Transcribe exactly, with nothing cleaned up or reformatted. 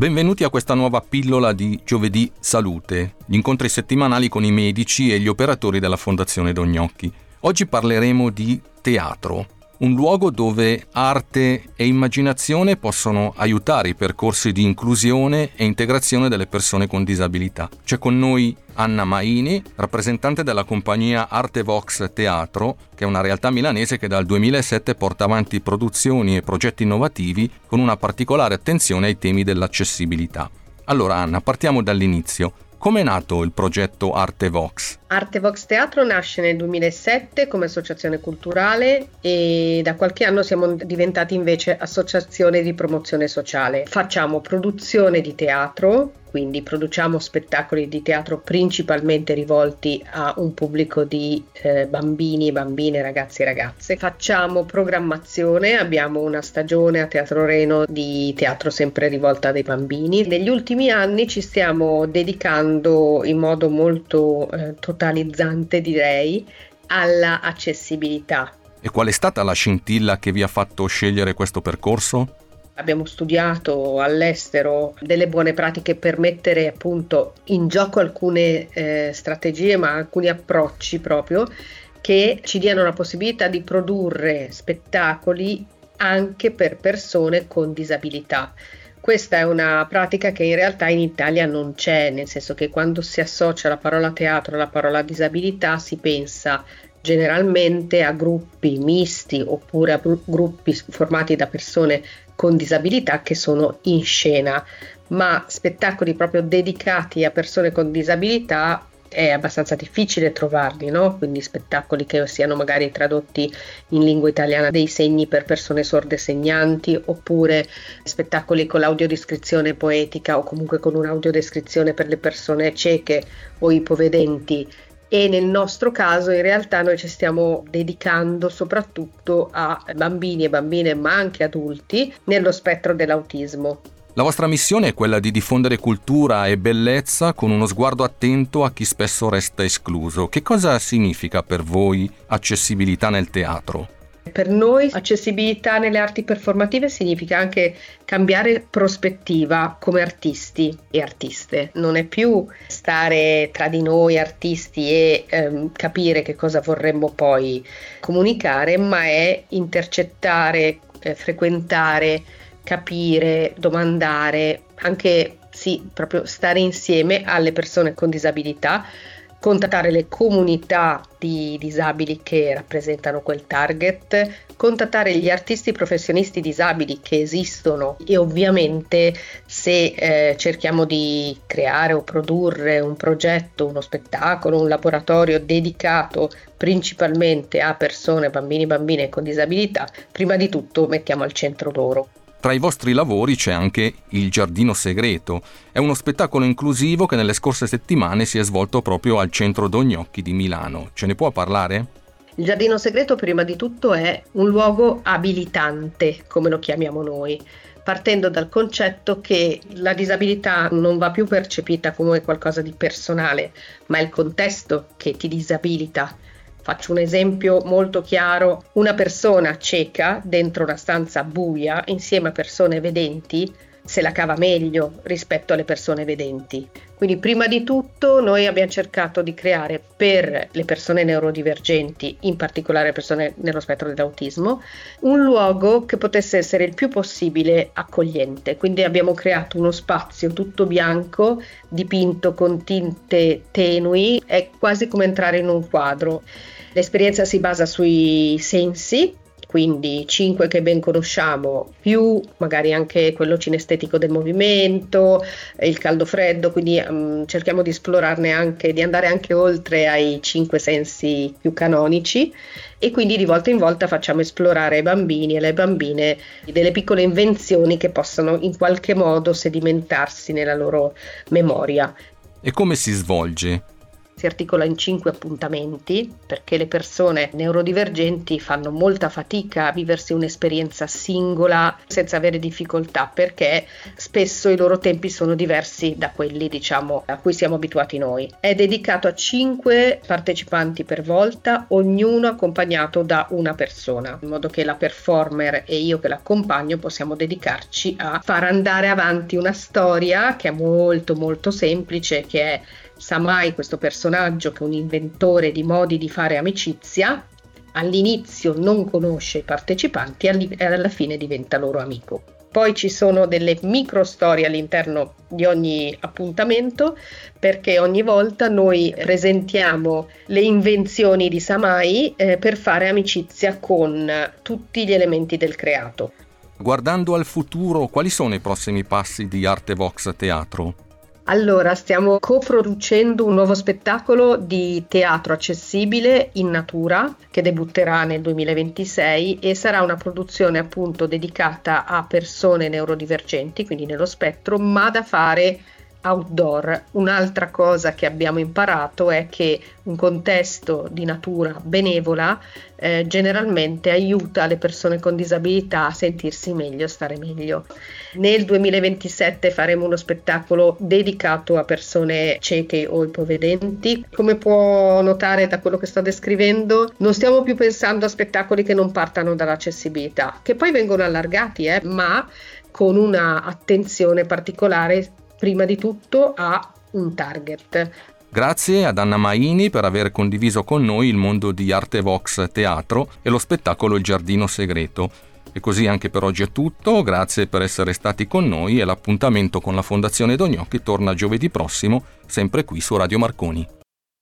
Benvenuti a questa nuova pillola di Giovedì Salute, gli incontri settimanali con i medici e gli operatori della Fondazione Don Gnocchi. Oggi parleremo di teatro, un luogo dove arte e immaginazione possono aiutare i percorsi di inclusione e integrazione delle persone con disabilità. C'è con noi Anna Maini, rappresentante della compagnia Artevox Teatro, che è una realtà milanese che dal duemilasette porta avanti produzioni e progetti innovativi con una particolare attenzione ai temi dell'accessibilità. Allora Anna, partiamo dall'inizio. Come è nato il progetto Artevox? Artevox Teatro nasce nel duemilasette come associazione culturale e da qualche anno siamo diventati invece associazione di promozione sociale. Facciamo produzione di teatro, quindi produciamo spettacoli di teatro principalmente rivolti a un pubblico di eh, bambini, bambine, ragazzi e ragazze. Facciamo programmazione, abbiamo una stagione a Teatro Reno di teatro sempre rivolta ai bambini. Negli ultimi anni ci stiamo dedicando in modo molto eh, totalizzante, direi, alla accessibilità. E qual è stata la scintilla che vi ha fatto scegliere questo percorso? Abbiamo studiato all'estero delle buone pratiche per mettere appunto in gioco alcune eh, strategie, ma alcuni approcci proprio che ci diano la possibilità di produrre spettacoli anche per persone con disabilità. Questa è una pratica che in realtà in Italia non c'è, nel senso che quando si associa la parola teatro alla parola disabilità si pensa generalmente a gruppi misti oppure a gruppi formati da persone con disabilità che sono in scena, ma spettacoli proprio dedicati a persone con disabilità è abbastanza difficile trovarli, no? Quindi spettacoli che siano magari tradotti in lingua italiana dei segni per persone sorde segnanti, oppure spettacoli con l'audiodescrizione poetica o comunque con un'audiodescrizione per le persone cieche o ipovedenti. E nel nostro caso in realtà noi ci stiamo dedicando soprattutto a bambini e bambine, ma anche adulti, nello spettro dell'autismo. La vostra missione è quella di diffondere cultura e bellezza con uno sguardo attento a chi spesso resta escluso. Che cosa significa per voi accessibilità nel teatro? Per noi accessibilità nelle arti performative significa anche cambiare prospettiva come artisti e artiste. Non è più stare tra di noi artisti e ehm, capire che cosa vorremmo poi comunicare, ma è intercettare, eh, frequentare, capire, domandare, anche sì, proprio stare insieme alle persone con disabilità, contattare le comunità di disabili che rappresentano quel target, contattare gli artisti professionisti disabili che esistono e ovviamente se eh, cerchiamo di creare o produrre un progetto, uno spettacolo, un laboratorio dedicato principalmente a persone, bambini e bambine con disabilità, prima di tutto mettiamo al centro loro. Tra i vostri lavori c'è anche Il Giardino Segreto. È uno spettacolo inclusivo che nelle scorse settimane si è svolto proprio al Centro Don Gnocchi di Milano. Ce ne può parlare? Il Giardino Segreto prima di tutto è un luogo abilitante, come lo chiamiamo noi, partendo dal concetto che la disabilità non va più percepita come qualcosa di personale, ma è il contesto che ti disabilita. Faccio un esempio molto chiaro: una persona cieca dentro una stanza buia insieme a persone vedenti se la cava meglio rispetto alle persone vedenti. Quindi prima di tutto noi abbiamo cercato di creare per le persone neurodivergenti, in particolare persone nello spettro dell'autismo, un luogo che potesse essere il più possibile accogliente. Quindi abbiamo creato uno spazio tutto bianco, dipinto con tinte tenui, è quasi come entrare in un quadro. L'esperienza si basa sui sensi, quindi cinque che ben conosciamo, più magari anche quello cinestetico del movimento, il caldo-freddo, quindi um, cerchiamo di esplorarne anche, di andare anche oltre ai cinque sensi più canonici, e quindi di volta in volta facciamo esplorare ai bambini e alle bambine delle piccole invenzioni che possono in qualche modo sedimentarsi nella loro memoria. E come si svolge? si articola in cinque appuntamenti, perché le persone neurodivergenti fanno molta fatica a viversi un'esperienza singola senza avere difficoltà, perché spesso i loro tempi sono diversi da quelli, diciamo, a cui siamo abituati noi. È dedicato a cinque partecipanti per volta, ognuno accompagnato da una persona, in modo che la performer e io che l'accompagno possiamo dedicarci a far andare avanti una storia che è molto molto semplice, che è Samai, questo personaggio che è un inventore di modi di fare amicizia. All'inizio non conosce i partecipanti e alla fine diventa loro amico. Poi ci sono delle micro storie all'interno di ogni appuntamento, perché ogni volta noi presentiamo le invenzioni di Samai eh, per fare amicizia con tutti gli elementi del creato. Guardando al futuro, quali sono i prossimi passi di Artevox Teatro? Allora, stiamo coproducendo un nuovo spettacolo di teatro accessibile in natura che debutterà nel duemilaventisei e sarà una produzione appunto dedicata a persone neurodivergenti, quindi nello spettro, ma da fare outdoor. Un'altra cosa che abbiamo imparato è che un contesto di natura benevola eh, generalmente aiuta le persone con disabilità a sentirsi meglio, a stare meglio. Nel duemilaventisette faremo uno spettacolo dedicato a persone cieche o ipovedenti. Come può notare da quello che sto descrivendo, non stiamo più pensando a spettacoli che non partano dall'accessibilità, che poi vengono allargati, eh, ma con una attenzione particolare prima di tutto a un target. Grazie ad Anna Maini per aver condiviso con noi il mondo di Artevox Teatro e lo spettacolo Il Giardino Segreto. E così anche per oggi è tutto, grazie per essere stati con noi e l'appuntamento con la Fondazione Don Gnocchi torna giovedì prossimo, sempre qui su Radio Marconi.